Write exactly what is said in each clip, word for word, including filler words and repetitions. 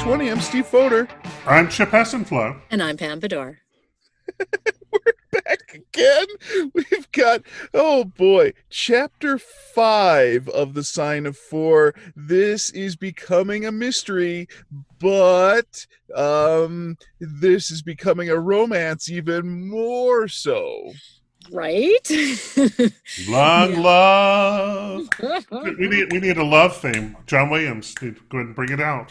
twenty. I'm Steve Fodor. I'm Chip Hessenflow. And I'm Pam Vidor. We're back again. We've got, oh boy, chapter five of The Sign of Four. This is becoming a mystery, but um, this is becoming a romance even more so. Right? Long yeah. love. we need we need a love theme. John Williams, go ahead and bring it out.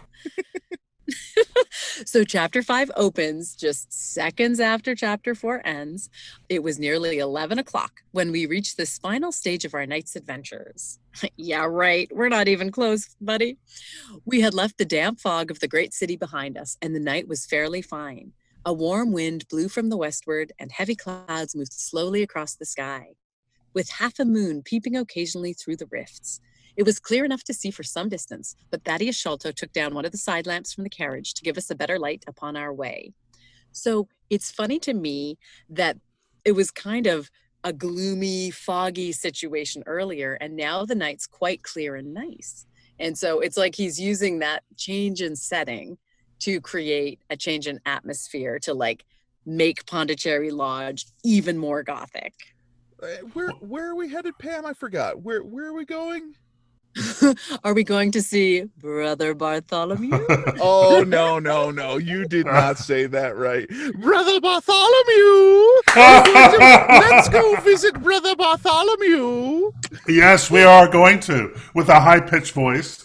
So chapter five opens just seconds after chapter four ends. It was nearly eleven o'clock when we reached this final stage of our night's adventures. Yeah, right. We're not even close, buddy. We had left the damp fog of the great city behind us, and the night was fairly fine. A warm wind blew from the westward, and heavy clouds moved slowly across the sky, with half a moon peeping occasionally through the rifts. It was clear enough to see for some distance, but Thaddeus Sholto took down one of the side lamps from the carriage to give us a better light upon our way. So it's funny to me that it was kind of a gloomy, foggy situation earlier, and now the night's quite clear and nice. And so it's like he's using that change in setting to create a change in atmosphere to like make Pondicherry Lodge even more gothic. Uh, where where are we headed, Pam? I forgot. Where where are we going? Are we going to see Brother Bartholomew? Oh, no, no, no. You did not say that right. Brother Bartholomew! Let's go visit Brother Bartholomew! Yes, we are going to, with a high-pitched voice.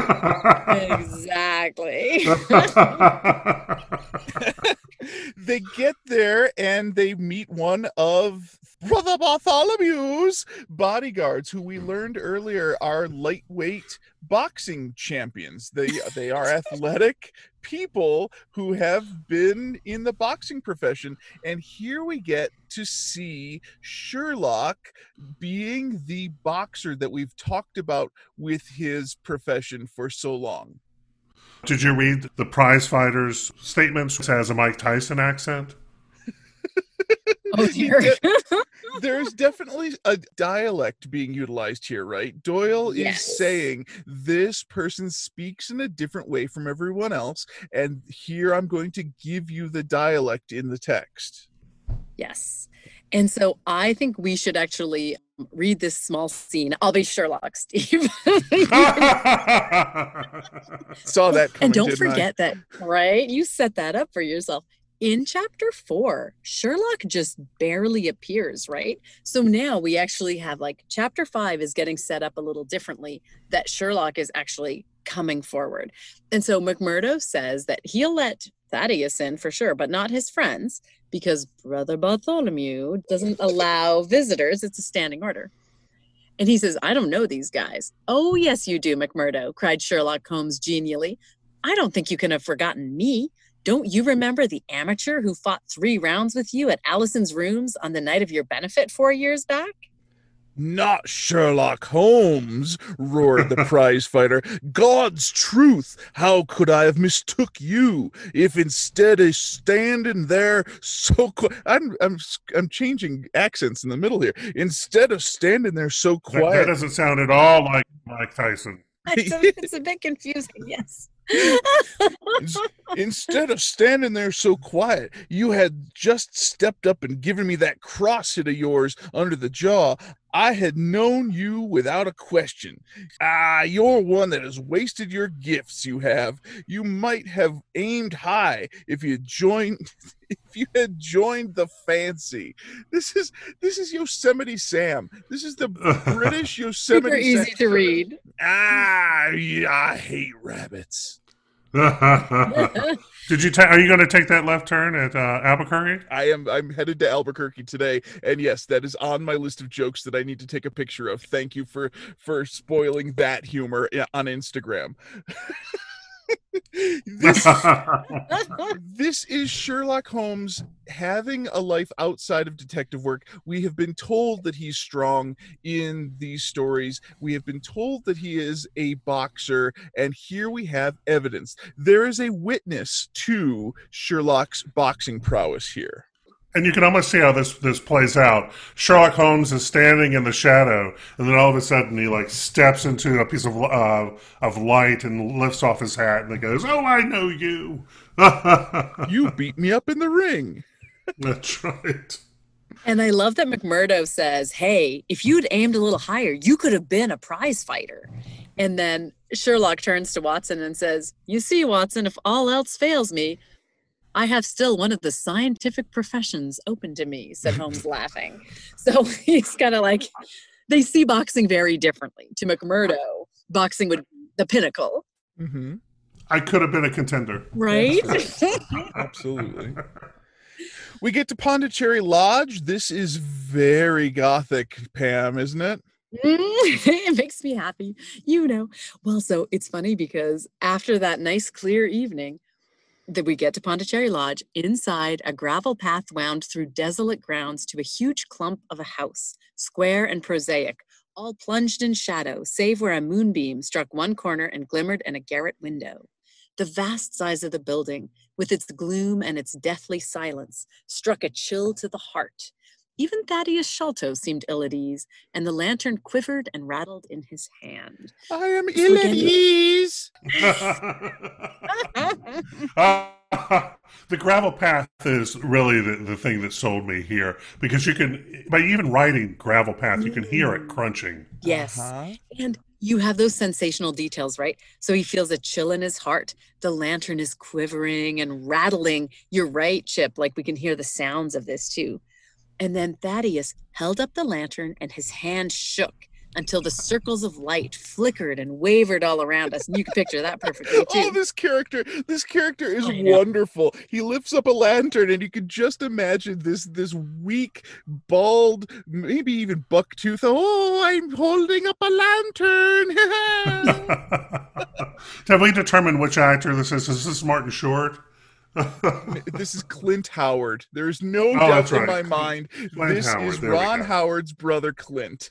Exactly. They get there and they meet one of Brother Bartholomew's bodyguards, who we learned earlier are lightweight boxing champions. They they are athletic people who have been in the boxing profession, and here we get to see Sherlock being the boxer that we've talked about with his profession for so long. Did you read the prize fighter's statements as a Mike Tyson accent? Oh dear. There's definitely a dialect being utilized here, right? Doyle Yes. is saying this person speaks in a different way from everyone else, and here I'm going to give you the dialect in the text. Yes. And so I think we should actually read this small scene. I'll be Sherlock, Steve. Saw that coming, and don't didn't forget that, right? You set that up for yourself. In chapter four, Sherlock just barely appears, right? So now we actually have like chapter five is getting set up a little differently, that Sherlock is actually coming forward. And so McMurdo says that he'll let Thaddeus in for sure, but not his friends, because Brother Bartholomew doesn't allow visitors. It's a standing order. And he says, I don't know these guys. Oh, yes, you do, McMurdo, cried Sherlock Holmes genially. I don't think you can have forgotten me. Don't you remember the amateur who fought three rounds with you at Allison's rooms on the night of your benefit four years back? Not Sherlock Holmes, roared the prize fighter. God's truth, how could I have mistook you if instead of standing there so quiet, I'm, I'm, I'm changing accents in the middle here. Instead of standing there so quiet. That, that doesn't sound at all like Mike Tyson. It's a bit confusing, yes. Instead of standing there so quiet, you had just stepped up and given me that cross hit of yours under the jaw. I had known you without a question. Ah, you're one that has wasted your gifts, you have. You might have aimed high if you joined if you had joined the fancy. This is this is Yosemite Sam. This is the British Yosemite Super easy Sam. to read. Ah, yeah, I hate rabbits. Did you? Ta- are you going to take that left turn at uh, Albuquerque? I am. I'm headed to Albuquerque today, and yes, that is on my list of jokes that I need to take a picture of. Thank you for for spoiling that humor on Instagram. this, this is Sherlock Holmes having a life outside of detective work. We have been told that he's strong in these stories. We have been told that he is a boxer, and here we have evidence. There is a witness to Sherlock's boxing prowess here. And you can almost see how this, this plays out. Sherlock Holmes is standing in the shadow, and then all of a sudden he like steps into a piece of uh, of light and lifts off his hat, and he goes, "Oh, I know you." You beat me up in the ring. That's right. And I love that McMurdo says, "Hey, if you'd aimed a little higher, you could have been a prize fighter." And then Sherlock turns to Watson and says, "You see, Watson, if all else fails me, I have still one of the scientific professions open to me," said Holmes, laughing. So he's kind of like, they see boxing very differently. To McMurdo, boxing would be the pinnacle. Mm-hmm. I could have been a contender. Right? Absolutely. We get to Pondicherry Lodge. This is very gothic, Pam, isn't it? It makes me happy. You know. Well, so it's funny because after that nice clear evening, that we get to Pondicherry Lodge, inside a gravel path wound through desolate grounds to a huge clump of a house, square and prosaic, all plunged in shadow, save where a moonbeam struck one corner and glimmered in a garret window. The vast size of the building, with its gloom and its deathly silence, struck a chill to the heart. Even Thaddeus Sholto seemed ill at ease, and the lantern quivered and rattled in his hand. I am ill at ease. uh, the gravel path is really the, the thing that sold me here, because you can, by even writing gravel path, you can hear it crunching. Yes. Uh-huh. And you have those sensational details, right? So he feels a chill in his heart. The lantern is quivering and rattling. You're right, Chip. Like, we can hear the sounds of this too. And then Thaddeus held up the lantern and his hand shook until the circles of light flickered and wavered all around us. And you can picture that perfectly too. Oh, this character, this character is I know. wonderful. He lifts up a lantern and you can just imagine this this weak, bald, maybe even bucktooth. Oh, I'm holding up a lantern. Have we determined which actor this is? Is this Martin Short? This is Clint Howard. There's no Oh, doubt that's in right. my Clint- mind. Clint This Howard, is there we Ron go. Howard's brother, Clint.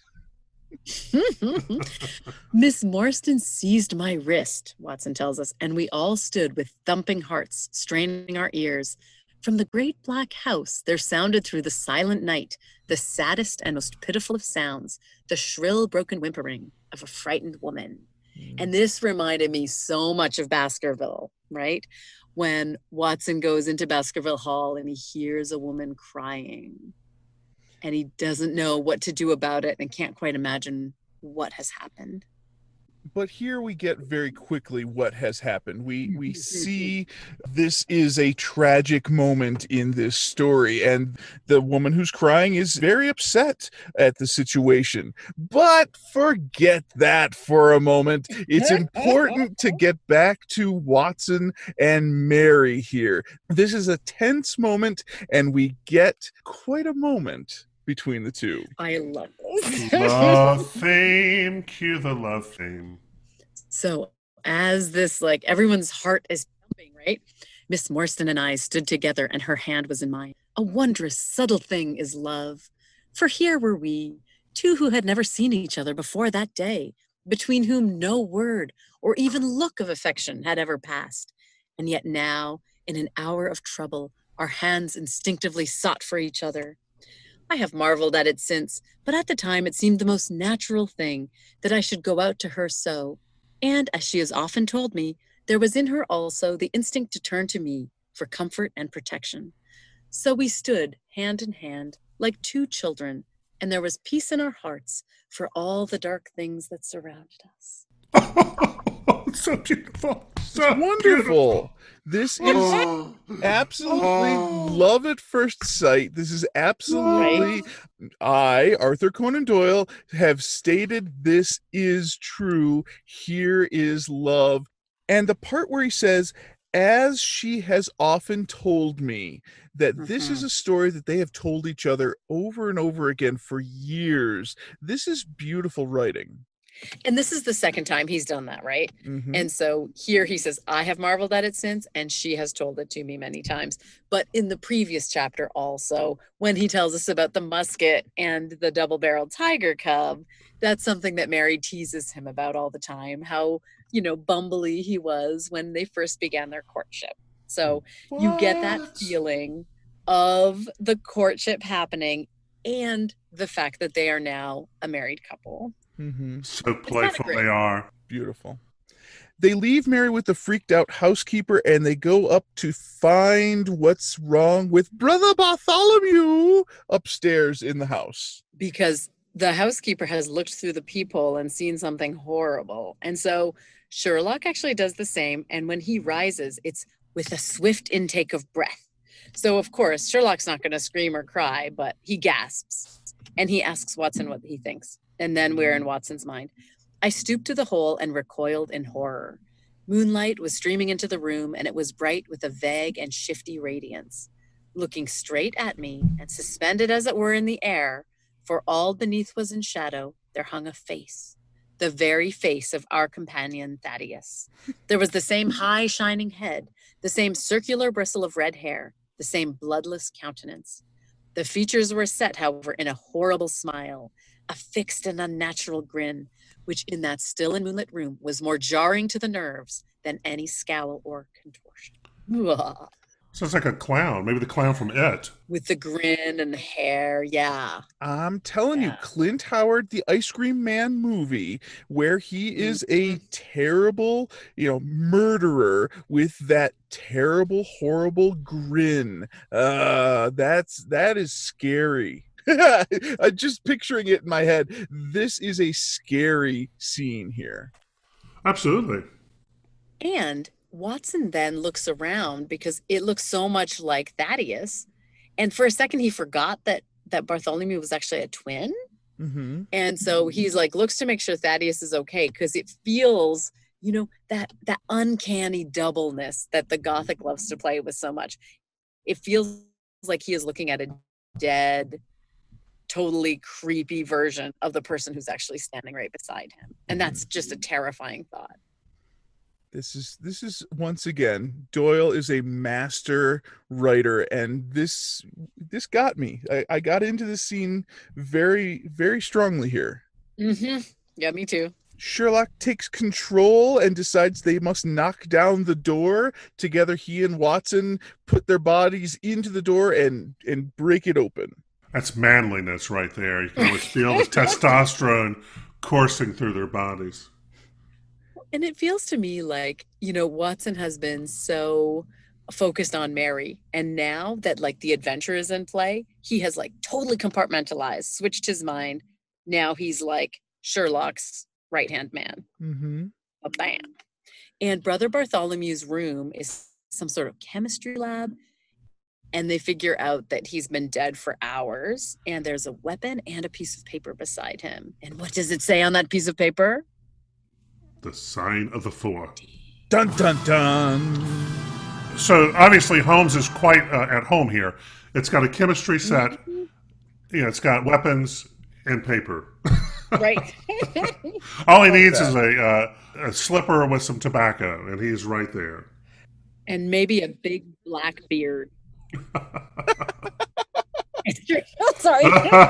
Miss Morstan seized my wrist, Watson tells us, and we all stood with thumping hearts, straining our ears. From the great black house, there sounded through the silent night the saddest and most pitiful of sounds, the shrill, broken whimpering of a frightened woman. And this reminded me so much of Baskerville, right? When Watson goes into Baskerville Hall and he hears a woman crying and he doesn't know what to do about it and can't quite imagine what has happened. But here we get very quickly what has happened. We we see this is a tragic moment in this story, and the woman who's crying is very upset at the situation. But forget that for a moment. It's important to get back to Watson and Mary here. This is a tense moment, and we get quite a moment between the two. I love this. Love theme, cue the love theme. So as this, like, everyone's heart is pumping, right? Miss Morstan and I stood together and her hand was in mine. A wondrous, subtle thing is love. For here were we, two who had never seen each other before that day, between whom no word or even look of affection had ever passed. And yet now, in an hour of trouble, our hands instinctively sought for each other. I have marveled at it since, but at the time it seemed the most natural thing that I should go out to her so. And as she has often told me, there was in her also the instinct to turn to me for comfort and protection. So we stood hand in hand like two children, and there was peace in our hearts for all the dark things that surrounded us. It's so beautiful. So Wonderful. This is beautiful. absolutely love at first sight. This is absolutely, I, Arthur Conan Doyle, have stated this is true. Here is love. And the part where he says, as she has often told me, that this is a story that they have told each other over and over again for years. This is beautiful writing. And this is the second time he's done that, right? Mhm. And so here he says, I have marveled at it since, and she has told it to me many times. But in the previous chapter also, when he tells us about the musket and the double-barreled tiger cub, that's something that Mary teases him about all the time, how, you know, bumbly he was when they first began their courtship. So you get that What? feeling of the courtship happening and the fact that they are now a married couple. Mm-hmm. So playful they are. Beautiful. They leave Mary with the freaked out housekeeper, and they go up to find what's wrong with Brother Bartholomew upstairs in the house. Because the housekeeper has looked through the peephole and seen something horrible. And so Sherlock actually does the same. And when he rises, it's with a swift intake of breath. So, of course, Sherlock's not going to scream or cry, but he gasps. And he asks Watson what he thinks. And then we're in Watson's mind. I stooped to the hole and recoiled in horror. Moonlight was streaming into the room, and it was bright with a vague and shifty radiance. Looking straight at me, and suspended as it were in the air, for all beneath was in shadow, there hung a face, the very face of our companion Thaddeus. There was the same high, shining head, the same circular bristle of red hair, the same bloodless countenance. The features were set, however, in a horrible smile, a fixed and unnatural grin, which in that still and moonlit room was more jarring to the nerves than any scowl or contortion. Ugh. Sounds like a clown. Maybe the clown from It. With the grin and the hair, yeah. I'm telling Yeah. you, Clint Howard, the Ice Cream Man movie, where he is a terrible, you know, murderer with that terrible, horrible grin. Uh, that's that is scary. I'm just picturing it in my head. This is a scary scene here. Absolutely. And Watson then looks around because it looks so much like Thaddeus. And for a second, he forgot that that Bartholomew was actually a twin. Mm-hmm. And so he's like, looks to make sure Thaddeus is okay, because it feels, you know, that that uncanny doubleness that the Gothic loves to play with so much. It feels like he is looking at a dead, totally creepy version of the person who's actually standing right beside him. And that's just a terrifying thought. This is this is once again, Doyle is a master writer, and this this got me. I, I got into this scene very, very strongly here. Mm-hmm. Yeah, me too. Sherlock takes control and decides they must knock down the door. Together, he and Watson put their bodies into the door and and break it open. That's manliness right there. You can always feel the testosterone coursing through their bodies. And it feels to me like, you know, Watson has been so focused on Mary. And now that like the adventure is in play, he has like totally compartmentalized, switched his mind. Now he's like Sherlock's right-hand man. Mm-hmm. A bam. And Brother Bartholomew's room is some sort of chemistry lab. And they figure out that he's been dead for hours. And there's a weapon and a piece of paper beside him. And what does it say on that piece of paper? The sign of the four. Dun dun dun. So obviously Holmes is quite uh, at home here. It's got a chemistry set. Mm-hmm. Yeah, it's got weapons and paper. Right. All he needs is a, uh, a slipper with some tobacco, and he's right there. And maybe a big black beard. Sorry.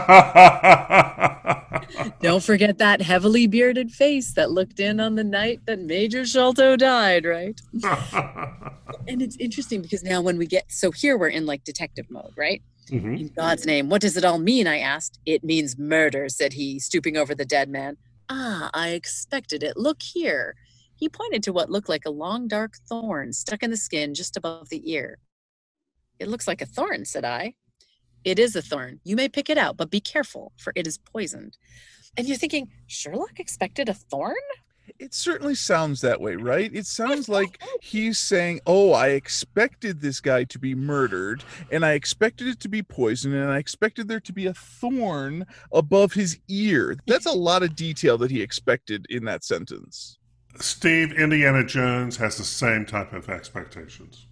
Don't forget that heavily bearded face that looked in on the night that Major Sholto died, right? And it's interesting because now when we get, so here we're in like detective mode, right? Mm-hmm. In God's name, what does it all mean? I asked. It means murder, said he, stooping over the dead man. Ah, I expected it. Look here. He pointed to what looked like a long dark thorn stuck in the skin just above the ear. It looks like a thorn, said I. It is a thorn. You may pick it out, but be careful, for it is poisoned. And you're thinking, Sherlock expected a thorn? It certainly sounds that way, right? It sounds like he's saying, oh, I expected this guy to be murdered, and I expected it to be poisoned, and I expected there to be a thorn above his ear. That's a lot of detail that he expected in that sentence. Steve, Indiana Jones has the same type of expectations.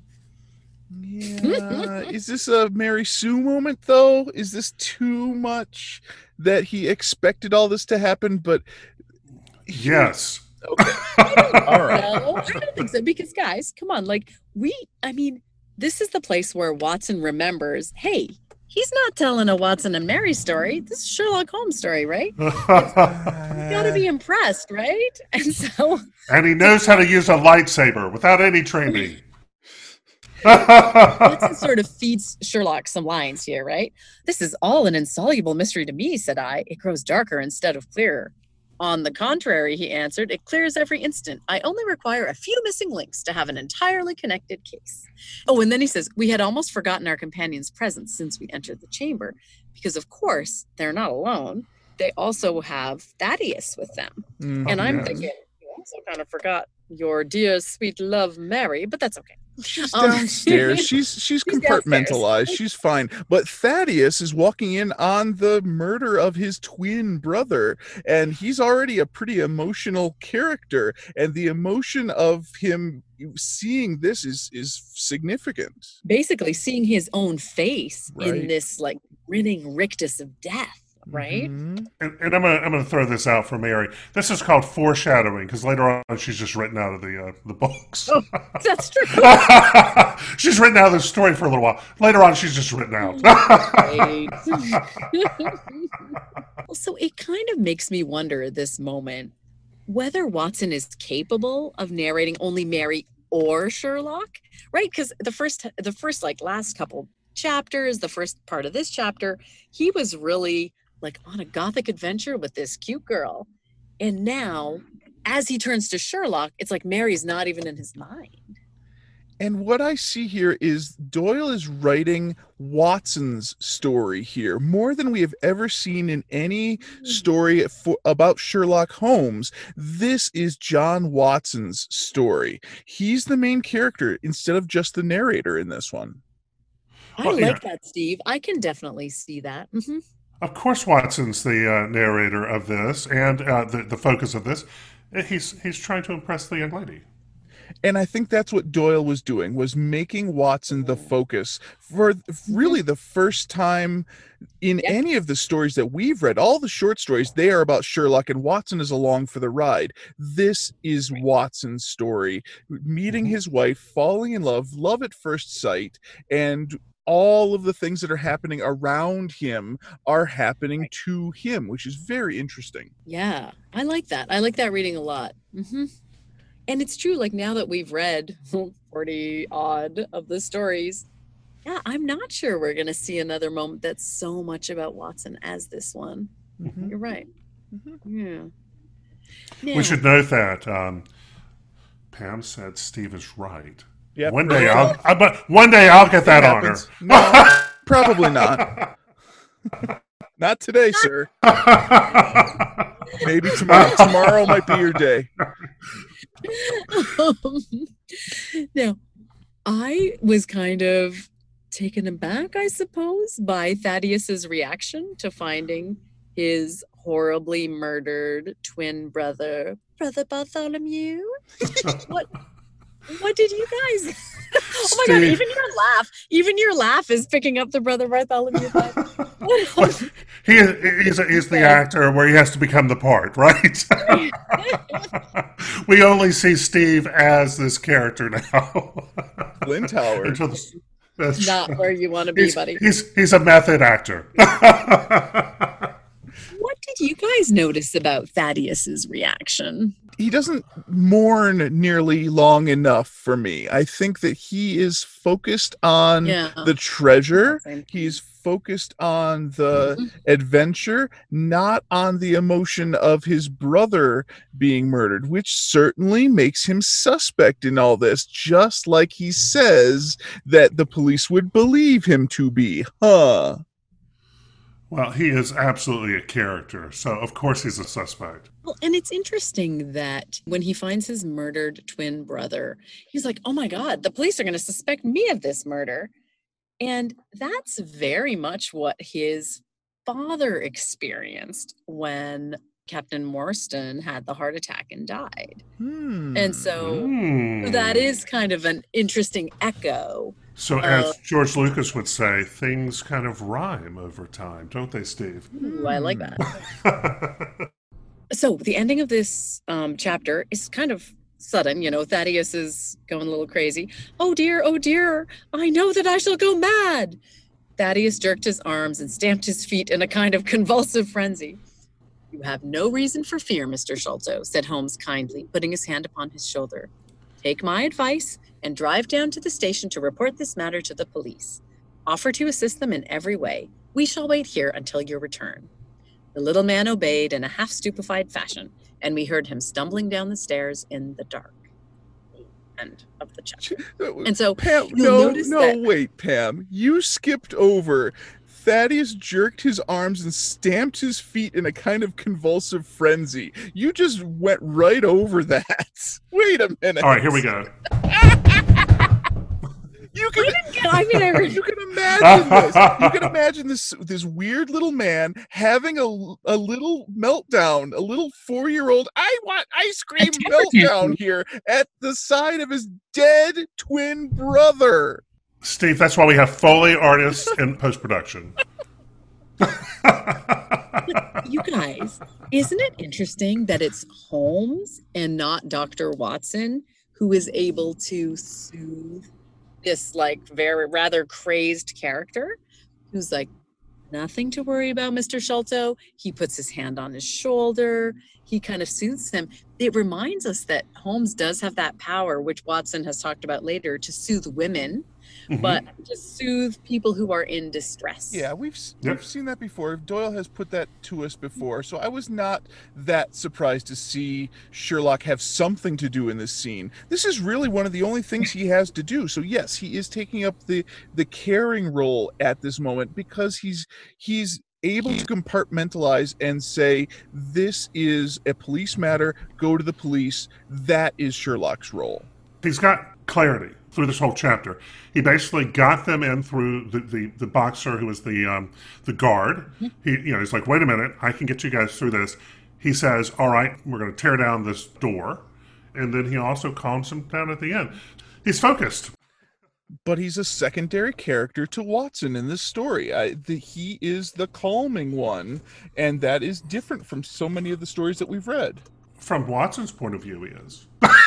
Yeah. Is this a Mary Sue moment, though? Is this too much that he expected all this to happen, but... he... Yes. Okay. All right. No, I don't think so. Because, guys, come on. Like, we, I mean, this is the place where Watson remembers, hey, he's not telling a Watson and Mary story. This is Sherlock Holmes story, right? You gotta be impressed, right? And so... And he knows how to use a lightsaber without any training. Watson sort of feeds Sherlock some lines here, right? This is all an insoluble mystery to me, said I. It grows darker instead of clearer. On the contrary, he answered, it clears every instant. I only require a few missing links to have an entirely connected case. Oh, and then he says, we had almost forgotten our companion's presence since we entered the chamber, because of course, they're not alone. They also have Thaddeus with them. Mm, and I'm yes. thinking, you also kind of forgot your dear, sweet love, Mary, but that's okay. She's downstairs. Um, she's she's, she's compartmentalized. Downstairs. She's fine. But Thaddeus is walking in on the murder of his twin brother, and he's already a pretty emotional character. And the emotion of him seeing this is is significant. Basically, seeing his own face right. in this like grinning rictus of death. Right, mm-hmm. and, and I'm gonna I'm gonna throw this out for Mary. This is called foreshadowing because later on she's just written out of the uh, the books. Oh, that's true. She's written out of the story for a little while. Later on, she's just written out. So it kind of makes me wonder at this moment whether Watson is capable of narrating only Mary or Sherlock, right? Because the first the first like last couple chapters, the first part of this chapter, he was really like on a gothic adventure with this cute girl. And now, as he turns to Sherlock, it's like Mary's not even in his mind. And what I see here is Doyle is writing Watson's story here, more than we have ever seen in any story for, about Sherlock Holmes. This is John Watson's story. He's the main character instead of just the narrator in this one. I well, like yeah. that, Steve. I can definitely see that. Mm-hmm. Of course, Watson's the uh, narrator of this and uh, the the focus of this. He's he's trying to impress the young lady. And I think that's what Doyle was doing, was making Watson the focus for really the first time in yep. any of the stories that we've read. All the short stories, they are about Sherlock, and Watson is along for the ride. This is Watson's story, meeting his wife, falling in love, love at first sight, and all of the things that are happening around him are happening to him, which is very interesting. Yeah, I like that. I like that reading a lot. Mm-hmm. And it's true, like now that we've read forty odd of the stories, yeah, I'm not sure we're going to see another moment that's so much about Watson as this one. Mm-hmm. You're right. Mm-hmm. Yeah. Now, we should note that um, Pam said Steve is right. Yep. One day I'll, I, but one day I'll get that honor. No, probably not. Not today, sir. Maybe tomorrow. Tomorrow might be your day. Um, now, I was kind of taken aback, I suppose, by Thaddeus's reaction to finding his horribly murdered twin brother, Brother Bartholomew. What? What did you guys? Oh my God! Even your laugh, even your laugh is picking up the Brother Bartholomew vibe. he is, he's, he's the actor where he has to become the part, right? We only see Steve as this character now. Flint Howard. That's not where you want to be, he's, buddy. He's he's a method actor. What did you guys notice about Thaddeus's reaction? He doesn't mourn nearly long enough for me. I think that he is focused on yeah. the treasure. He's focused on the mm-hmm. adventure, not on the emotion of his brother being murdered, which certainly makes him suspect in all this, just like he says that the police would believe him to be. Huh? Well, he is absolutely a character, so of course he's a suspect. Well, and it's interesting that when he finds his murdered twin brother, he's like, oh my God, the police are going to suspect me of this murder. And that's very much what his father experienced when Captain Morstan had the heart attack and died. Hmm. And so hmm. that is kind of an interesting echo. So as uh, George Lucas would say, things kind of rhyme over time, don't they, Steve? Ooh, I like that. So the ending of this um, chapter is kind of sudden. You know, Thaddeus is going a little crazy. Oh dear, oh dear, I know that I shall go mad. Thaddeus jerked his arms and stamped his feet in a kind of convulsive frenzy. You have no reason for fear, Mister Sholto, said Holmes kindly, putting his hand upon his shoulder. Take my advice and drive down to the station to report this matter to the police. Offer to assist them in every way. We shall wait here until your return." The little man obeyed in a half-stupefied fashion, and we heard him stumbling down the stairs in the dark. End of the chapter. And so, Pam, you'll no, notice no, that- wait, Pam. You skipped over. Thaddeus jerked his arms and stamped his feet in a kind of convulsive frenzy. You just went right over that. Wait a minute. All right, here we go. You can, I didn't get- I mean, I really- you can imagine this. You can imagine this this weird little man having a, a little meltdown, a little four-year-old, I want ice cream temper meltdown tantrum. here at the side of his dead twin brother. Steve, that's why we have Foley artists in post-production. You guys, isn't it interesting that it's Holmes and not Doctor Watson who is able to soothe this like very rather crazed character who's like, nothing to worry about, Mister Sholto. He puts his hand on his shoulder. He kind of soothes him. It reminds us that Holmes does have that power, which Watson has talked about later, to soothe women, Mhm. but to soothe people who are in distress. Yeah, we've s- Yep. we've seen that before. Doyle has put that to us before, so I was not that surprised to see Sherlock have something to do in this scene. This is really one of the only things he has to do. So yes, he is taking up the the caring role at this moment because he's he's able to compartmentalize and say, this is a police matter, go to the police. That is Sherlock's role. He's got clarity through this whole chapter. He basically got them in through the, the, the boxer who was the um, the guard. He you know he's like, wait a minute, I can get you guys through this. He says, all right, we're going to tear down this door, and then he also calms him down at the end. He's focused. But he's a secondary character to Watson in this story. I, the, he is the calming one, and that is different from so many of the stories that we've read. From Watson's point of view, he is.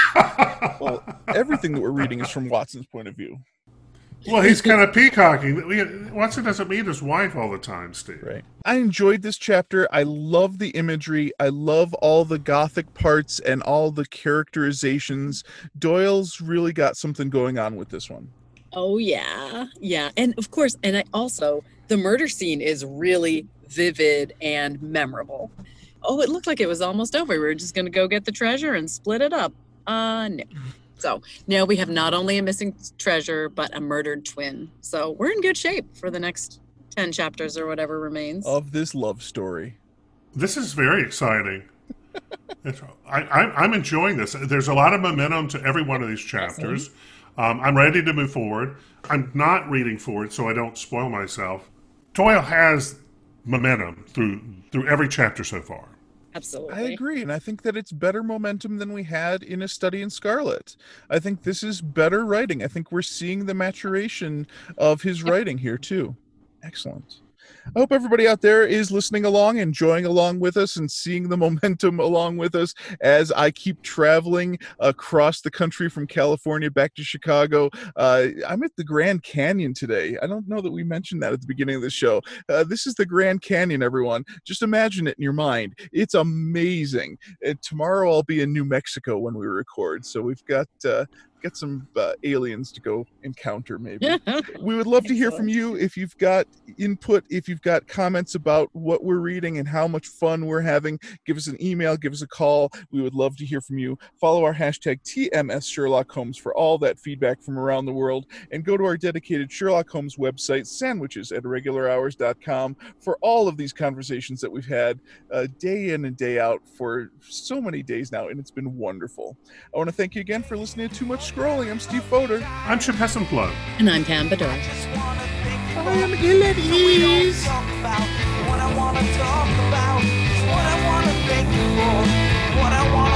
Well, everything that we're reading is from Watson's point of view. Well, he's kind of peacocking. We- Watson doesn't meet his wife all the time, Steve. Right. I enjoyed this chapter. I love the imagery. I love all the gothic parts and all the characterizations. Doyle's really got something going on with this one. Oh yeah, yeah, and of course, and I also the murder scene is really vivid and memorable. Oh, it looked like it was almost over. We were just going to go get the treasure and split it up. Uh, no. So now we have not only a missing treasure, but a murdered twin. So we're in good shape for the next ten chapters or whatever remains. Of this love story. This is very exciting. It's- I, I, I'm enjoying this. There's a lot of momentum to every one of these chapters. Um, I'm ready to move forward. I'm not reading forward so I don't spoil myself. Doyle has momentum through through every chapter so far. Absolutely. I agree, and I think that it's better momentum than we had in A Study in Scarlet. I think this is better writing. I think we're seeing the maturation of his writing here, too. Excellent. I hope everybody out there is listening along, enjoying along with us, and seeing the momentum along with us as I keep traveling across the country from California back to Chicago. Uh, I'm at the Grand Canyon today. I don't know that we mentioned that at the beginning of the show. Uh, this is the Grand Canyon, everyone. Just imagine it in your mind. It's amazing. And tomorrow I'll be in New Mexico when we record, so we've got uh, got some uh, aliens to go encounter, maybe. We would love to hear from you if you've got input, if you've got comments about what we're reading and how much fun we're having. Give us an email, give us a call. We would love to hear from you. Follow our hashtag T M S Sherlock Holmes for all that feedback from around the world, and go to our dedicated Sherlock Holmes website, sandwiches at irregular hours dot com, for all of these conversations that we've had uh, day in and day out for so many days now, and it's been wonderful. I want to thank you again for listening to Too Much Scrolling. I'm Steve Fodor. I'm Chip Hessenflow. And I'm Pam Bedore. I am ill at ease. What I wanna talk about is what I wanna thank you for. What I wanna